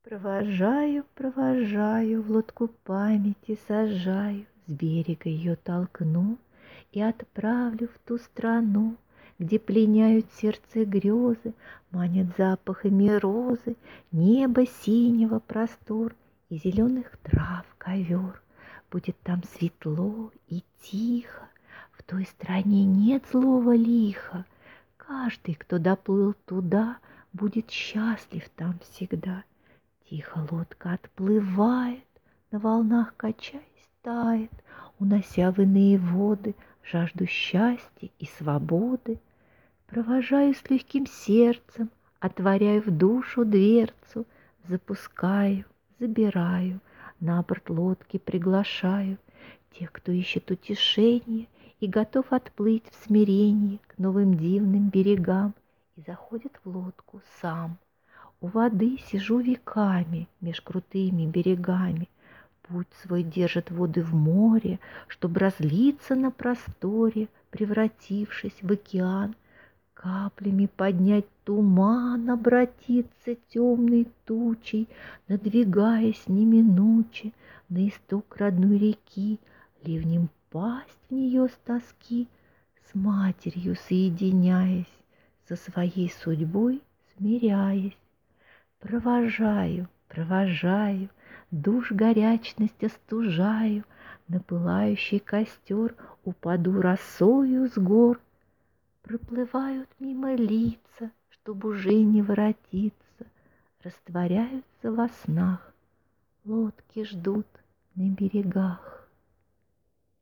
Провожаю, провожаю, в лодку памяти сажаю, с берега ее толкну и отправлю в ту страну, где пленяют сердце грезы, манят запахами розы, небо синего простор и зеленых трав ковер. Будет там светло и тихо, в той стране нет злого лиха. Каждый, кто доплыл туда, будет счастлив там всегда. Тихо лодка отплывает, на волнах качаясь тает, унося в иные воды жажду счастья и свободы. Провожаю с легким сердцем, отворяю в душу дверцу, запускаю, забираю, на борт лодки приглашаю тех, кто ищет утешения и готов отплыть в смирении к новым дивным берегам, и заходит в лодку сам. У воды сижу веками меж крутыми берегами. Путь свой держит воды в море, чтоб разлиться на просторе, превратившись в океан. Каплями поднять туман, обратиться темной тучей, надвигаясь неминуче на исток родной реки, ливнем пасть в нее с тоски, с матерью соединяясь, со своей судьбой смиряясь. Провожаю, провожаю, душ горячность остужаю, на пылающий костер упаду росою с гор. Проплывают мимо лица, чтоб уже не воротиться, растворяются во снах, лодки ждут на берегах.